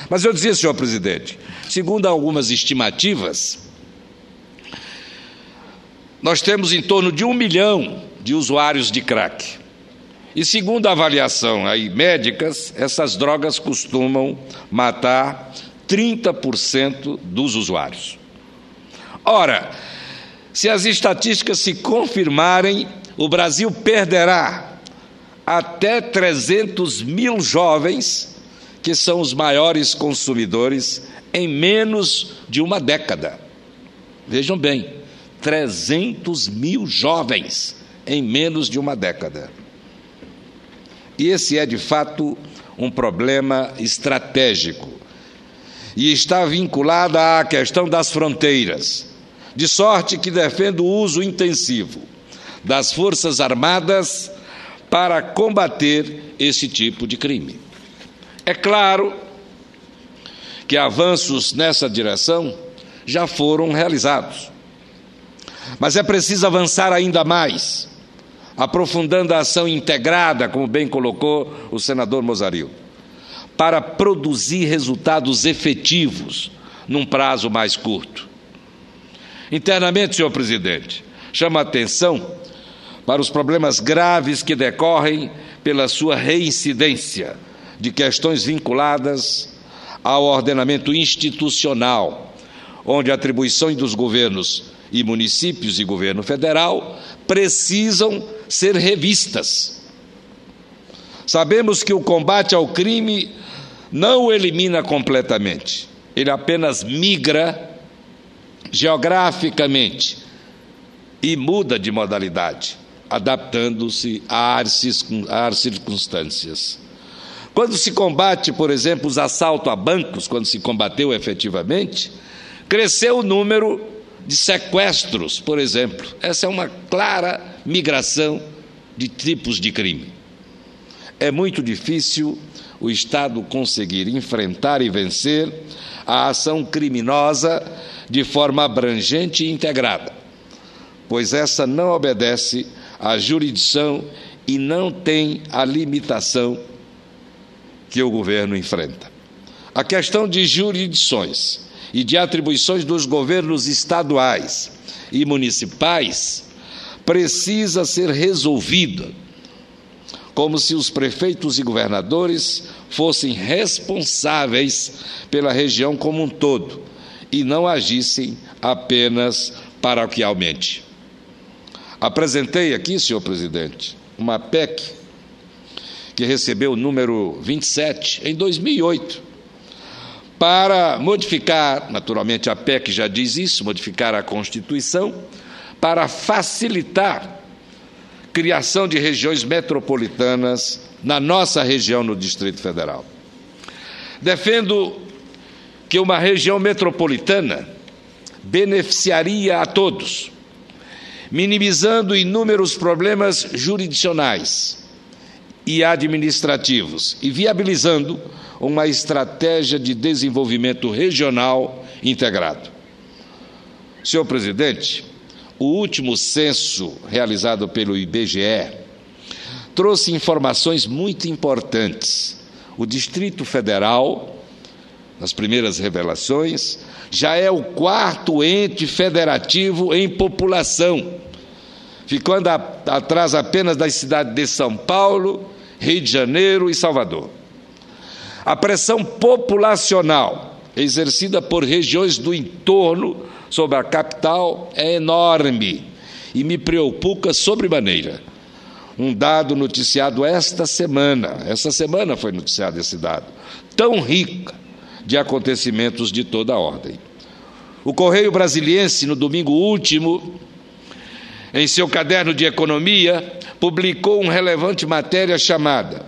Mas eu dizia, senhor presidente, segundo algumas estimativas, nós temos em torno de 1 milhão de usuários de crack. E segundo a avaliação aí, médicas, essas drogas costumam matar 30% dos usuários. Ora, se as estatísticas se confirmarem, o Brasil perderá até 300 mil jovens, que são os maiores consumidores, em menos de uma década. Vejam bem, 300 mil jovens em menos de uma década. E esse é, de fato, um problema estratégico. E está vinculado à questão das fronteiras, de sorte que defendo o uso intensivo das Forças Armadas para combater esse tipo de crime. É claro que avanços nessa direção já foram realizados, mas é preciso avançar ainda mais, aprofundando a ação integrada, como bem colocou o senador Mozaril, para produzir resultados efetivos num prazo mais curto. Internamente, senhor presidente, chama a atenção para os problemas graves que decorrem pela sua reincidência de questões vinculadas ao ordenamento institucional, onde atribuições dos governos e municípios e governo federal precisam ser revistas. Sabemos que o combate ao crime não o elimina completamente, ele apenas migra geograficamente e muda de modalidade, adaptando-se às circunstâncias. Quando se combate, por exemplo, os assaltos a bancos, quando se combateu efetivamente, cresceu o número de sequestros, por exemplo. Essa é uma clara migração de tipos de crime. É muito difícil o Estado conseguir enfrentar e vencer a ação criminosa de forma abrangente e integrada, pois essa não obedece à jurisdição e não tem a limitação que o governo enfrenta. A questão de jurisdições e de atribuições dos governos estaduais e municipais precisa ser resolvida, como se os prefeitos e governadores fossem responsáveis pela região como um todo e não agissem apenas paroquialmente. Apresentei aqui, senhor presidente, uma PEC que recebeu o número 27 em 2008, para modificar, naturalmente a PEC já diz isso, modificar a Constituição, para facilitar a criação de regiões metropolitanas na nossa região, no Distrito Federal. Defendo que uma região metropolitana beneficiaria a todos, minimizando inúmeros problemas jurisdicionais e administrativos e viabilizando uma estratégia de desenvolvimento regional integrado. Senhor presidente, o último censo realizado pelo IBGE trouxe informações muito importantes. O Distrito Federal, nas primeiras revelações, já é o 4º ente federativo em população, ficando atrás apenas das cidades de São Paulo, Rio de Janeiro e Salvador. A pressão populacional exercida por regiões do entorno sobre a capital é enorme e me preocupa sobremaneira. Um dado noticiado esta semana foi noticiado esse dado, tão rica de acontecimentos de toda a ordem. O Correio Brasiliense, no domingo último, em seu caderno de economia, publicou uma relevante matéria chamada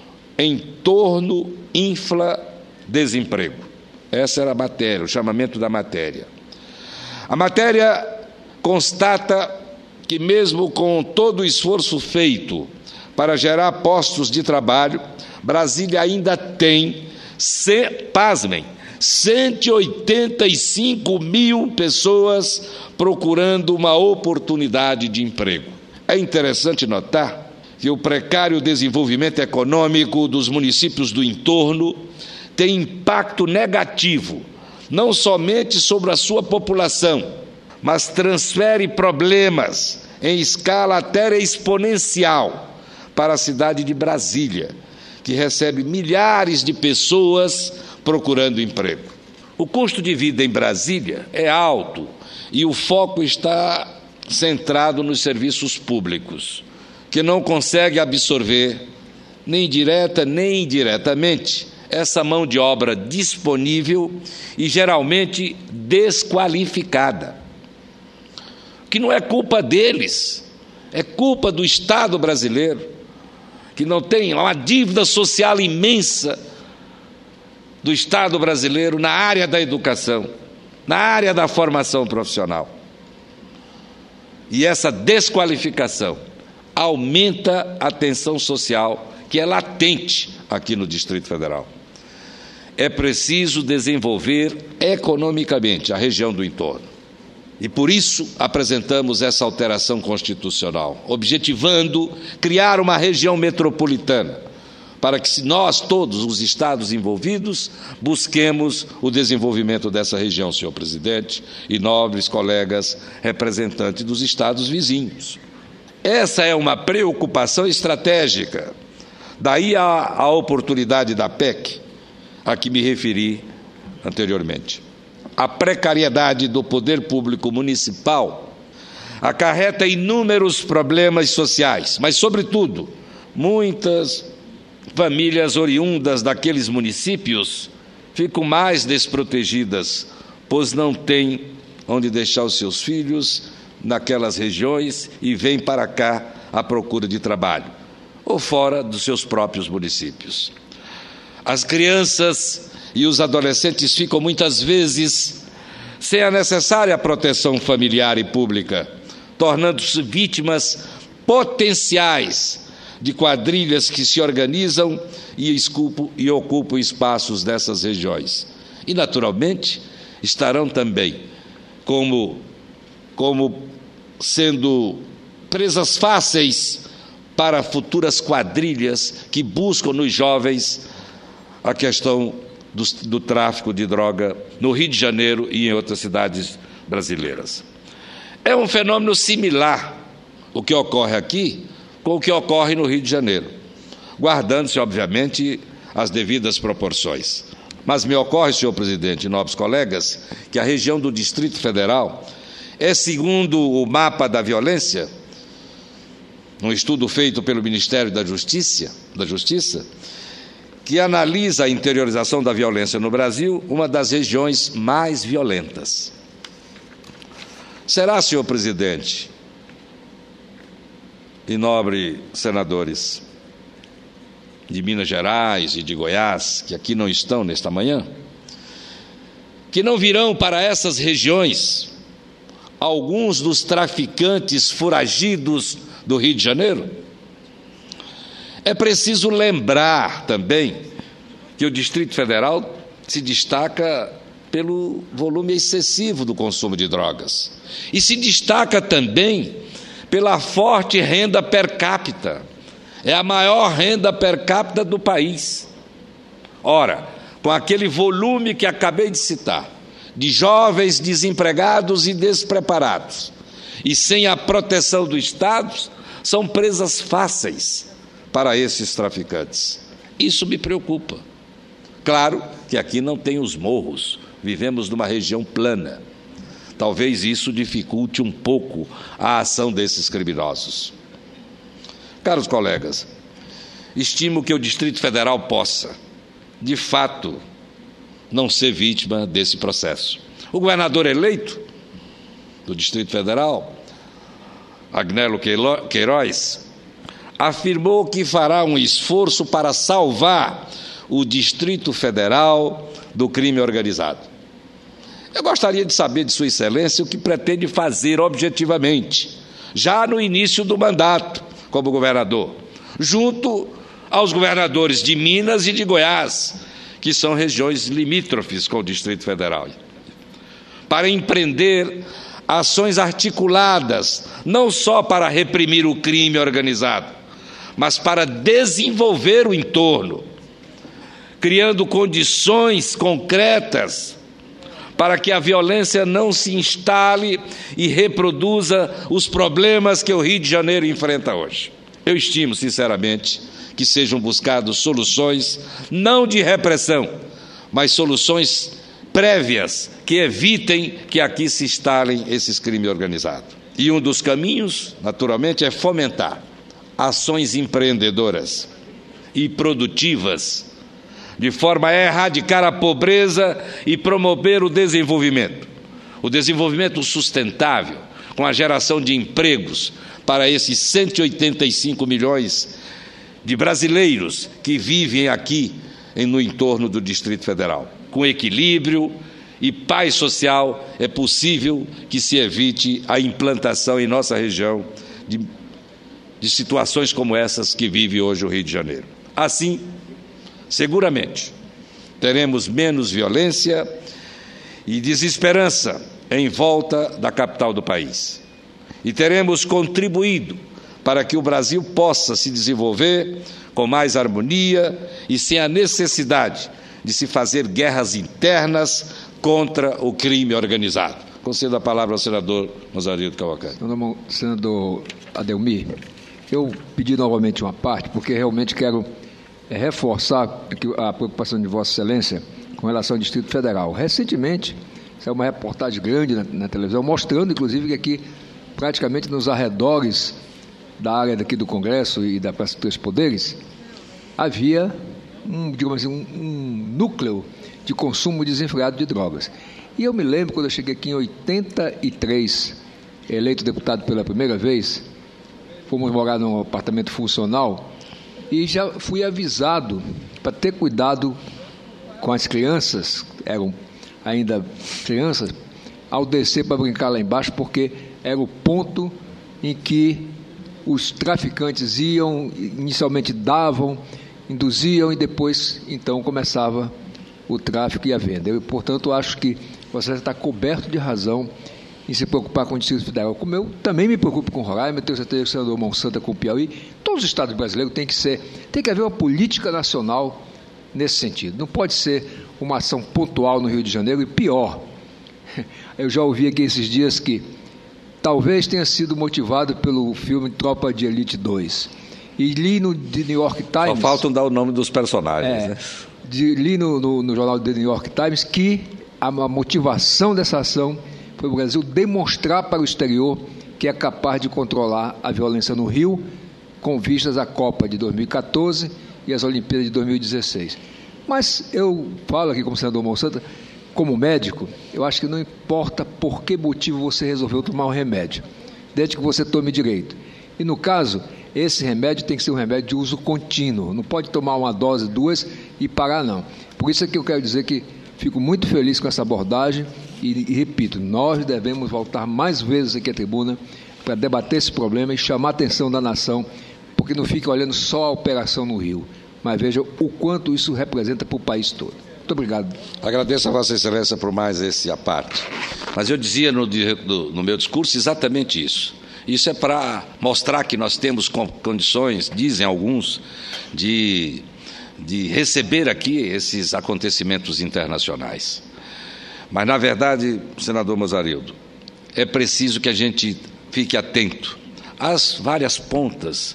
Entorno Infla Desemprego. Essa era a matéria, o chamamento da matéria. A matéria constata que mesmo com todo o esforço feito para gerar postos de trabalho, Brasília ainda tem, pasmem, 185 mil pessoas procurando uma oportunidade de emprego. É interessante notar que o precário desenvolvimento econômico dos municípios do entorno tem impacto negativo, não somente sobre a sua população, mas transfere problemas em escala até exponencial para a cidade de Brasília, que recebe milhares de pessoas procurando emprego. O custo de vida em Brasília é alto e o foco está centrado nos serviços públicos, que não consegue absorver, nem direta nem indiretamente, essa mão de obra disponível e geralmente desqualificada. Que não é culpa deles, é culpa do Estado brasileiro, que não tem uma dívida social imensa do Estado brasileiro na área da educação, na área da formação profissional. E essa desqualificação aumenta a tensão social, que é latente aqui no Distrito Federal. É preciso desenvolver economicamente a região do entorno. E por isso apresentamos essa alteração constitucional, objetivando criar uma região metropolitana, para que nós, todos os estados envolvidos, busquemos o desenvolvimento dessa região, senhor presidente, e nobres colegas representantes dos estados vizinhos. Essa é uma preocupação estratégica. Daí a oportunidade da PEC, a que me referi anteriormente. A precariedade do poder público municipal acarreta inúmeros problemas sociais, mas, sobretudo, muitas famílias oriundas daqueles municípios ficam mais desprotegidas, pois não têm onde deixar os seus filhos naquelas regiões e vêm para cá à procura de trabalho, ou fora dos seus próprios municípios. As crianças e os adolescentes ficam muitas vezes sem a necessária proteção familiar e pública, tornando-se vítimas potenciais de quadrilhas que se organizam e ocupam espaços dessas regiões. E, naturalmente, estarão também como sendo presas fáceis para futuras quadrilhas que buscam nos jovens a questão do tráfico de droga no Rio de Janeiro e em outras cidades brasileiras. É um fenômeno similar o que ocorre aqui com o que ocorre no Rio de Janeiro, guardando-se, obviamente, as devidas proporções. Mas me ocorre, senhor presidente e nobres colegas, que a região do Distrito Federal é, segundo o mapa da violência, um estudo feito pelo Ministério da Justiça, que analisa a interiorização da violência no Brasil, uma das regiões mais violentas. Será, senhor presidente e nobres senadores de Minas Gerais e de Goiás, que aqui não estão nesta manhã, que não virão para essas regiões alguns dos traficantes foragidos do Rio de Janeiro? É preciso lembrar também que o Distrito Federal se destaca pelo volume excessivo do consumo de drogas e se destaca também pela forte renda per capita. É a maior renda per capita do país. Ora, com aquele volume que acabei de citar, de jovens desempregados e despreparados, e sem a proteção do Estado, são presas fáceis para esses traficantes. Isso me preocupa. Claro que aqui não tem os morros, vivemos numa região plana. Talvez isso dificulte um pouco a ação desses criminosos. Caros colegas, estimo que o Distrito Federal possa, de fato, não ser vítima desse processo. O governador eleito do Distrito Federal, Agnello Queiroz, afirmou que fará um esforço para salvar o Distrito Federal do crime organizado. Eu gostaria de saber de Sua Excelência o que pretende fazer objetivamente, já no início do mandato, como governador, junto aos governadores de Minas e de Goiás, que são regiões limítrofes com o Distrito Federal, para empreender ações articuladas, não só para reprimir o crime organizado, mas para desenvolver o entorno, criando condições concretas para que a violência não se instale e reproduza os problemas que o Rio de Janeiro enfrenta hoje. Eu estimo, sinceramente, que sejam buscadas soluções, não de repressão, mas soluções prévias que evitem que aqui se instalem esses crimes organizados. E um dos caminhos, naturalmente, é fomentar ações empreendedoras e produtivas, de forma a erradicar a pobreza e promover o desenvolvimento sustentável, com a geração de empregos para esses 185 milhões de brasileiros que vivem aqui no entorno do Distrito Federal. Com equilíbrio e paz social, é possível que se evite a implantação em nossa região de situações como essas que vive hoje o Rio de Janeiro. Assim, seguramente, teremos menos violência e desesperança em volta da capital do país. E teremos contribuído para que o Brasil possa se desenvolver com mais harmonia e sem a necessidade de se fazer guerras internas contra o crime organizado. Concedo a palavra ao senador Mozarildo Cavalcante. Senador Adelmir, eu pedi novamente uma parte, porque realmente quero reforçar a preocupação de Vossa Excelência com relação ao Distrito Federal. Recentemente, saiu uma reportagem grande na televisão, mostrando, inclusive, que aqui, praticamente nos arredores da área daqui do Congresso e da Praça dos Três Poderes, havia um núcleo de consumo desenfreado de drogas. E eu me lembro, quando eu cheguei aqui em 83, eleito deputado pela primeira vez, fomos morar num apartamento funcional, e já fui avisado para ter cuidado com as crianças, eram ainda crianças, ao descer para brincar lá embaixo, porque era o ponto em que os traficantes iam, inicialmente davam, induziam e depois, então, começava o tráfico e a venda. Eu, portanto, acho que você está coberto de razão em se preocupar com o Distrito Federal. Como eu também me preocupo com Roraima, tenho certeza que o senador Monsanto com o Piauí, todos os estados brasileiros tem que haver uma política nacional nesse sentido. Não pode ser uma ação pontual no Rio de Janeiro, e pior, eu já ouvi aqui esses dias que talvez tenha sido motivado pelo filme Tropa de Elite 2. E li no The New York Times... Só faltam dar o nome dos personagens, né? Li no jornal The New York Times que a motivação dessa ação foi o Brasil demonstrar para o exterior que é capaz de controlar a violência no Rio, com vistas à Copa de 2014 e às Olimpíadas de 2016. Mas eu falo aqui como senador Monsanto, como médico, eu acho que não importa por que motivo você resolveu tomar um remédio, desde que você tome direito. E no caso, esse remédio tem que ser um remédio de uso contínuo, não pode tomar uma dose, duas e parar não. Por isso é que eu quero dizer que fico muito feliz com essa abordagem e repito, nós devemos voltar mais vezes aqui à tribuna para debater esse problema e chamar a atenção da nação, porque não fica olhando só a operação no Rio, mas veja o quanto isso representa para o país todo. Muito obrigado. Agradeço a Vossa Excelência por mais esse aparte. Mas eu dizia no meu discurso exatamente isso. Isso é para mostrar que nós temos condições, dizem alguns, de receber aqui esses acontecimentos internacionais. Mas, na verdade, senador Mozarildo, é preciso que a gente fique atento às várias pontas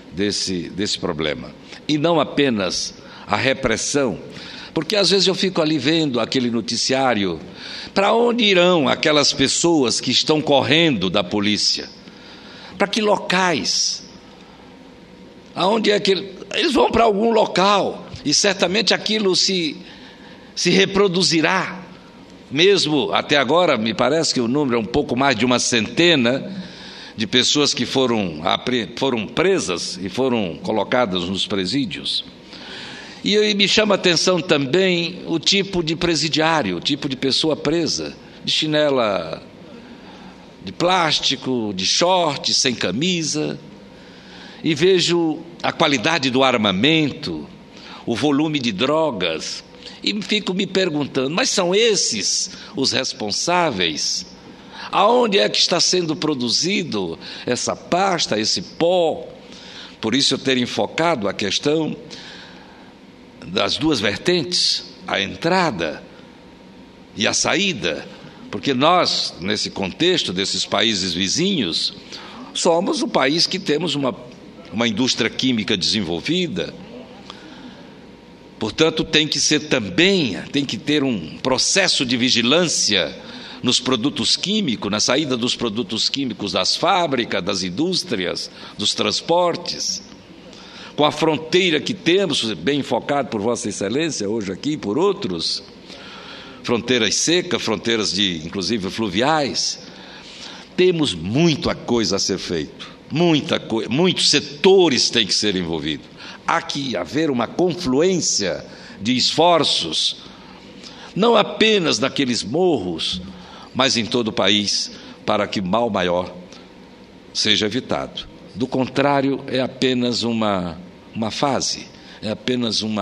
desse problema. E não apenas a repressão, porque às vezes eu fico ali vendo aquele noticiário, para onde irão aquelas pessoas que estão correndo da polícia? Para que locais? Aonde é que eles vão? Para algum local, e certamente aquilo se reproduzirá. Mesmo até agora, me parece que o número é um pouco mais de uma centena de pessoas que foram presas e foram colocadas nos presídios. E me chama a atenção também o tipo de presidiário, o tipo de pessoa presa, de chinela de plástico, de short, sem camisa, e vejo a qualidade do armamento, o volume de drogas, e fico me perguntando, mas são esses os responsáveis? Aonde é que está sendo produzido essa pasta, esse pó? Por isso eu ter enfocado a questão das duas vertentes, a entrada e a saída, porque nós, nesse contexto desses países vizinhos, somos o país que temos uma indústria química desenvolvida. Portanto, tem que ter um processo de vigilância nos produtos químicos, na saída dos produtos químicos das fábricas, das indústrias, dos transportes. Com a fronteira que temos, bem enfocado por Vossa Excelência, hoje aqui, por outros, fronteiras secas, fronteiras inclusive fluviais, temos muita coisa a ser feito, muitos setores têm que ser envolvidos. Há que haver uma confluência de esforços, não apenas naqueles morros, mas em todo o país, para que mal maior seja evitado. Do contrário, é apenas uma fase, é apenas um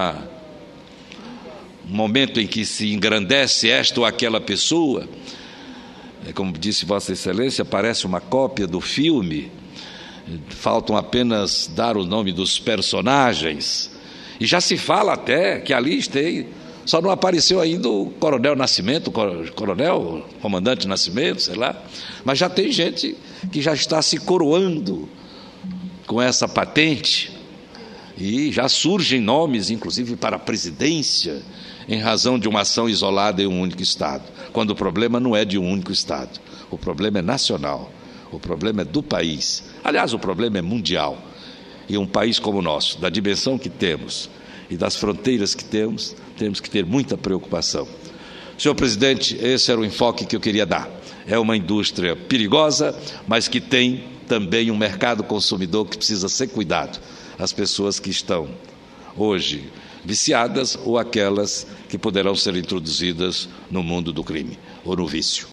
momento em que se engrandece esta ou aquela pessoa. Como disse Vossa Excelência, parece uma cópia do filme, faltam apenas dar o nome dos personagens, e já se fala até que ali só não apareceu ainda o Coronel Nascimento, Comandante Nascimento, sei lá, mas já tem gente que já está se coroando com essa patente, e já surgem nomes, inclusive para a presidência, em razão de uma ação isolada em um único Estado, quando o problema não é de um único Estado, o problema é nacional, o problema é do país, aliás, o problema é mundial, e um país como o nosso, da dimensão que temos e das fronteiras que temos que ter muita preocupação. Senhor Presidente, esse era o enfoque que eu queria dar. É uma indústria perigosa, mas que tem também um mercado consumidor que precisa ser cuidado. As pessoas que estão hoje viciadas ou aquelas que poderão ser introduzidas no mundo do crime ou no vício.